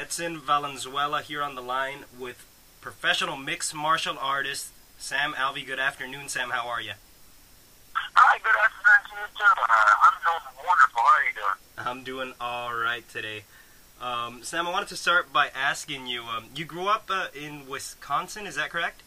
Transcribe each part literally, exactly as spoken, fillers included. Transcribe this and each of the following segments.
Edson Valenzuela here on the line with professional mixed martial artist Sam Alvey. Good afternoon, Sam. How are you? Hi, good afternoon to you too. Uh, I'm doing wonderful. How are you doing? I'm doing all right today. Um, Sam, I wanted to start by asking you, um, you grew up uh, in Wisconsin, is that correct?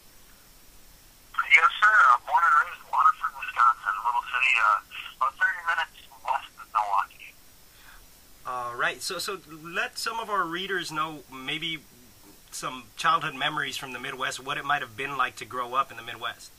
Yes, sir. Uh, born and raised in Waterford, Wisconsin, a little city uh, about thirty minutes west of Milwaukee. All right. So, so let some of our readers know maybe some childhood memories from the Midwest, what it might have been like to grow up in the Midwest.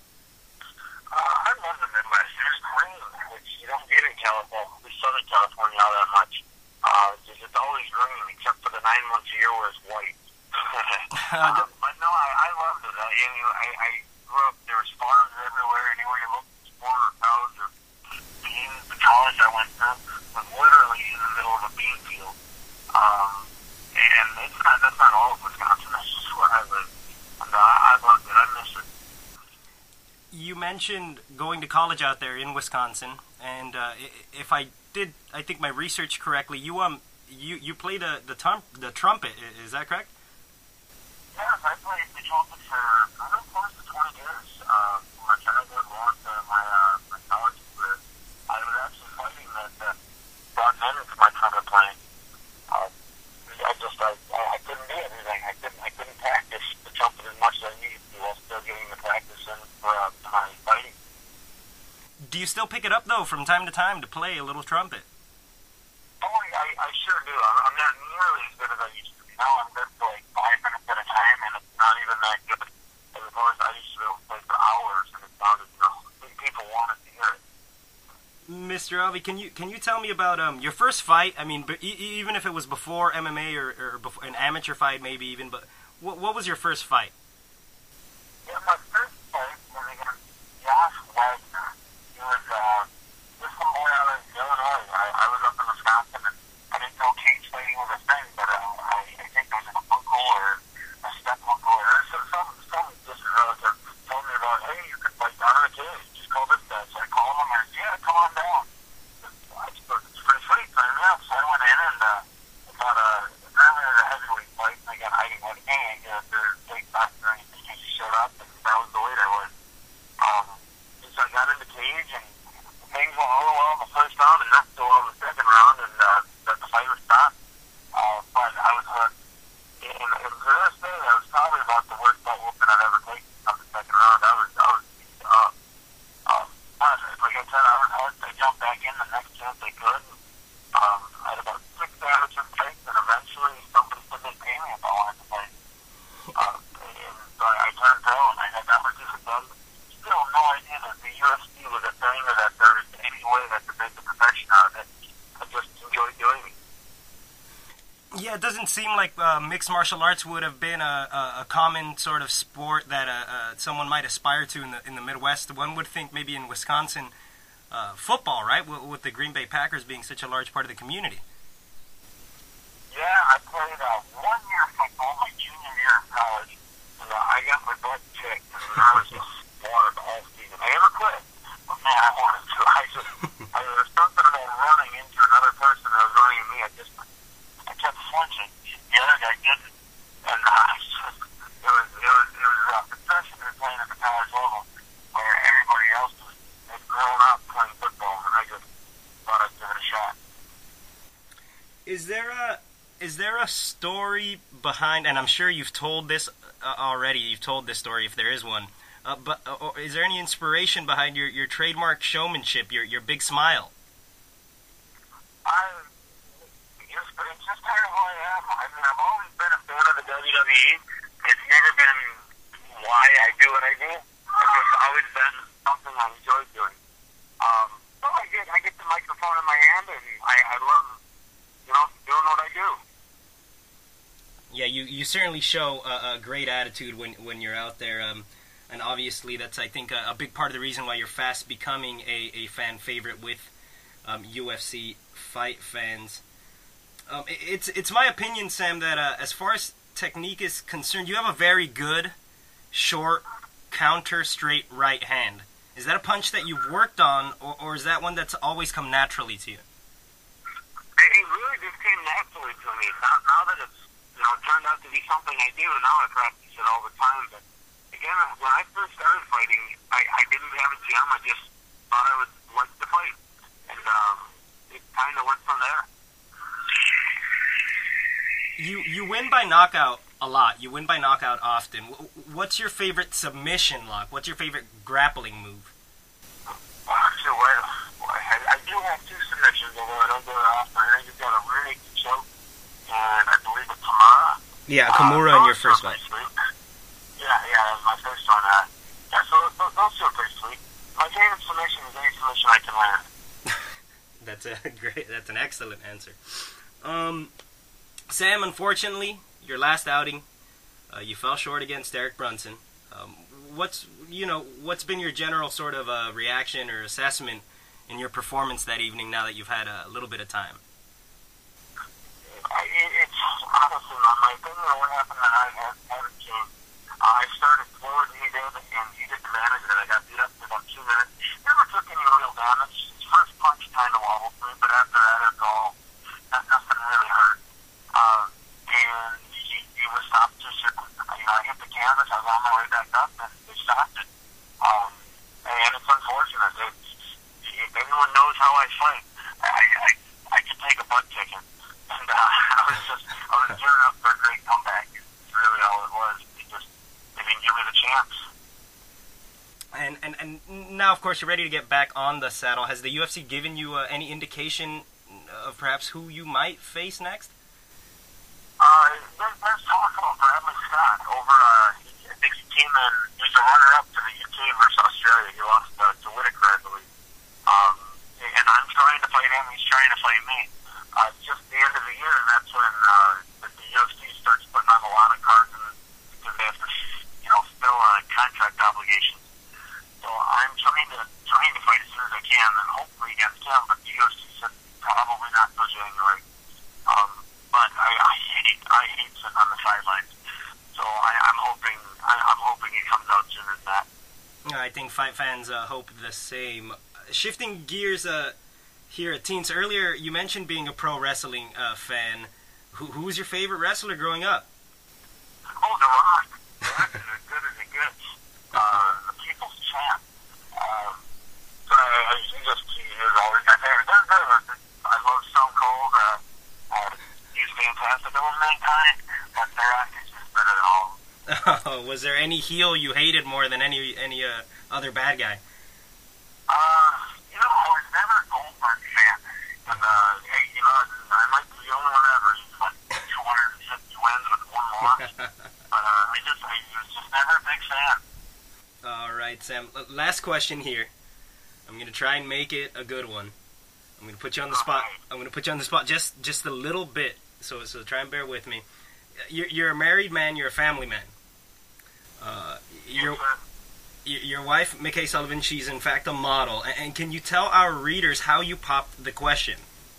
Uh, I love the Midwest. There's green, which you don't get in California, Southern California, all that much. Uh, it's, it's always green, except for the nine months a year where it's white. uh, but no, I, I loved it. I, I, I grew up, there was farms everywhere, anywhere you looked, corn or cows or beans. The college I went to was literally in the middle of a bean field. Um, and it's not, that's not all of Wisconsin, that's just where I live. And uh, I loved it, I miss it. You mentioned going to college out there in Wisconsin, and uh, if I did, I think my research correctly, you um you you played uh, the tum- the trumpet. Is that correct? Yes, I played the trumpet for I don't know close to twenty years. Uh, from my childhood on to my uh, my college career. I was actually fighting that uh, brought men into my trumpet playing. Uh, I just I, I I couldn't do everything. I couldn't I couldn't practice the trumpet as much as I needed to while still getting the practice in for uh, my fighting. Do you still pick it up though from time to time to play a little trumpet? Oh, I, I sure do. I'm, I'm not nearly as good as I used to be. Now I'm good for like five minutes at a time, and it's not even that good. As opposed to I used to be able to play for hours, and it sounded, you know, people wanted to hear it. Mister Alvey, can you can you tell me about um your first fight? I mean, but e- even if it was before M M A or, or before an amateur fight, maybe even. But what what was your first fight? Yeah, my first fight was against Josh Wagner. He was uh, just some boy out of Illinois. I, I was up in Wisconsin, and I didn't know cage fighting was a thing, but uh, I, I think there was an uncle or a step-uncle or some, some, some distant relative told me about, hey, you could fight down in a cage. Just call this guy. So I called him, and I said, yeah, come on down. I just thought, it's pretty sweet. So, yeah, so I went in, and uh, I thought, uh, apparently it was a heavyweight fight, and I got hiding with a gang after big doctor and he showed up, and that was the weight I was. Um, so I got in the cage, and things went all well in the first round, and not so well in the second round, and uh, the, the fight was stopped. Uh, but I was hooked. And, and to this day, that was probably about the worst butt whooping I've ever taken on the second round. I was, I was beat up. Um, but like I said, I was hooked. I jumped back in the next chance I could. Um, I had about six amateur fights, and eventually somebody said they'd pay me if I wanted to fight. Uh, and so I, I turned pro, and I had that was just done. Still no idea that the U F C was a thing or that there was any way that could make a profession out of it. I just enjoyed doing it. Yeah, it doesn't seem like uh, mixed martial arts would have been a, a, a common sort of sport that uh, uh, someone might aspire to in the in the Midwest. One would think maybe in Wisconsin, uh, football, right, with, with the Green Bay Packers being such a large part of the community. Yeah, I played uh, one year of football my junior year of college, and uh, I got my butt kicked, and I was just wanted the whole season. I never quit, but man, I wanted to. I just, I, there was something about running into another person that was running at me. I just, I kept flinching. The other guy didn't, and uh, I just, it was, it was, it was rough, especially when you're playing at the college level, where everybody else was, had grown up playing football, and I just thought I'd give it a shot. Is there a is there a story behind? And I'm sure you've told this uh, already. You've told this story if there is one. Uh, but uh, or is there any inspiration behind your, your trademark showmanship, your your big smile? I, it's, it's just kind of who I am. I mean, I've always been a fan of the W W E. It's never been why I do what I do. It's just always been something I enjoy doing. Um, so I get I get the microphone in my hand, and I, I love, you know, doing what I do. Yeah, you, you certainly show a, a great attitude when when you're out there. Um, And obviously, that's, I think, a, a big part of the reason why you're fast becoming a, a fan favorite with um, U F C fight fans. Um, it, it's it's my opinion, Sam, that uh, as far as technique is concerned, you have a very good, short, counter, straight right hand. Is that a punch that you've worked on, or, or is that one that's always come naturally to you? It, it really just came naturally to me. Now, now that it's to be something I do. Now I practice it all the time. But again, when I first started fighting, I, I didn't have a gym. I just thought I would like to fight. And um, it kind of went from there. You you win by knockout a lot. You win by knockout often. What's your favorite submission lock? What's your favorite grappling move? Well, actually, well, I, I do have two submissions, although I don't do it often. I think you've got a really good choke, and I believe a Kimura. Yeah, a Kimura uh, in your first fight. Yeah, yeah, that was my first one. Uh, yeah, so those, those two are pretty sweet. My favorite submission is any submission I can land. That's a great. That's an excellent answer. Um. Sam, unfortunately, your last outing, uh, you fell short against Derek Brunson. Um, what's you know what's been your general sort of uh, reaction or assessment in your performance that evening? Now that you've had a little bit of time. I, it's honestly, my opinion on what happened that night hasn't changed. Uh, I started slower than he did, and he took advantage of it. I got beat up for about two minutes. Never took any real damage. His first punch kind of wobbled me, but after that, it was all nothing really hurt. Um, and he, he was stopped just, you know, I hit the canvas, I was on my way back up, and they stopped it. Um, and it's unfortunate. It, if anyone knows how I fight, I, I, I can take a butt kicking. And, uh, I was just, I was gearing up for a great comeback. It's really all it was. They just, they didn't give me the chance. And, and, and now, of course, you're ready to get back on the saddle. Has the U F C given you uh, any indication of perhaps who you might face next? Uh, there, there's talk about Bradley Scott over, uh, I think he came in, he was a runner-up to the U K versus Australia. He lost uh, to Whitaker, I believe. Um, and I'm trying to fight him, he's trying to fight me. Uh, it's just the end of the year, and that's when, uh, the, the U F C starts putting on a lot of cards in, because they have to, you know, fill, uh, contract obligations. So I'm trying to, trying to fight as soon as I can, and hopefully against him, but the U F C said probably not till January. Um, But I, I hate I hate sitting on the sidelines, so I, I'm hoping I, I'm hoping it comes out sooner than that. Yeah, I think fight fans uh, hope the same. Shifting gears uh, here at Teens, earlier you mentioned being a pro wrestling uh, fan. Who who was your favorite wrestler growing up? Oh, The Rock. The Rock is as good as it gets. Uh, the People's Champ. Um, so I, I, he just he is always my favorite. There's, there's, I love Stone Cold. Uh, uh, He's fantastic. I love Mankind, but The Rock is just better than all of them. Was there any heel you hated more than any any uh, other bad guy? Uh, you know, I was never a Goldberg fan. And, uh, hey, you know, I might be the only one ever. He's like two hundred fifty wins with one loss. But, uh, I just, I was just never a big fan. All right, Sam. Last question here. I'm going to try and make it a good one. I'm going to put you on the spot. I'm going to put you on the spot just just a little bit. So so try and bear with me. You're, you're a married man. You're a family man. Uh, your your wife, Mickey Sullivan, she's in fact a model. And, and can you tell our readers how you popped the question?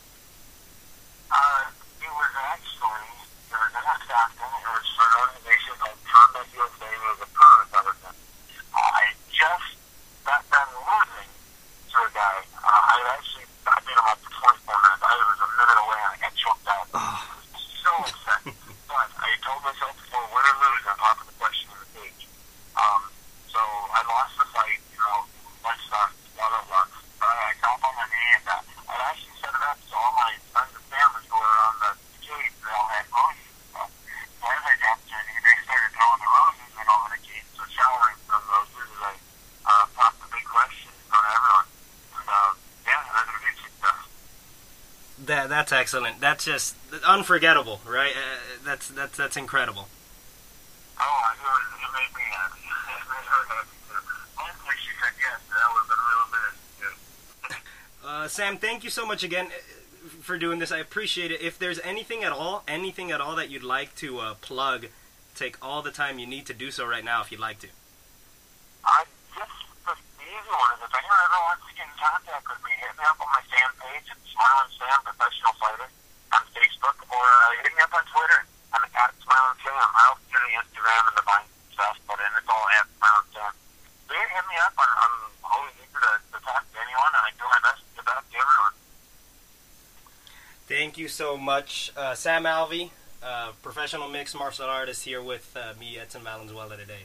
Uh, it was actually, there was an Stockton. It was for an organization called Combat U S A. It was a permanent government. Uh, I just got done losing to a guy. Uh, I actually, I beat him up for twenty-four minutes. I was a minute away and I got choked out. Oh. So upset. But I told myself before, win or lose, I'm popping the question on the page. Um, so I lost the fight, you know, one stock, blah, blah, blah. But I got on my knee and uh, I actually set it up so all my friends and family who were on the cage, they all had roses. So as I got to it, they started throwing the roses in over the cage. So showering from those roses, I uh, popped the big question in front of everyone. And, uh, yeah, that's a big success. That that's excellent. That's just unforgettable, right? Uh, that's that's that's incredible. Oh, it, was, it made me happy. It made her happy too. Hopefully she said yes. That would have been real good. Uh, Sam, thank you so much again for doing this. I appreciate it. If there's anything at all, anything at all that you'd like to uh, plug, take all the time you need to do so right now if you'd like to. I just, the easy one is if anyone ever wants to get in contact with me, hit me up on my fan page at Smiling Sam Professional Fighter on Facebook, or uh, hit me up on Twitter. I'm at Smiling Sam. I also do the Instagram and the Vine stuff, but and it's all at Smiling Sam. So you hit me up. I'm, I'm always eager to, to talk to anyone, and I do my best to get back to everyone. Thank you so much, uh, Sam Alvey, uh, Professor. professional mixed martial artist, here with uh, me, Edson Valenzuela, today.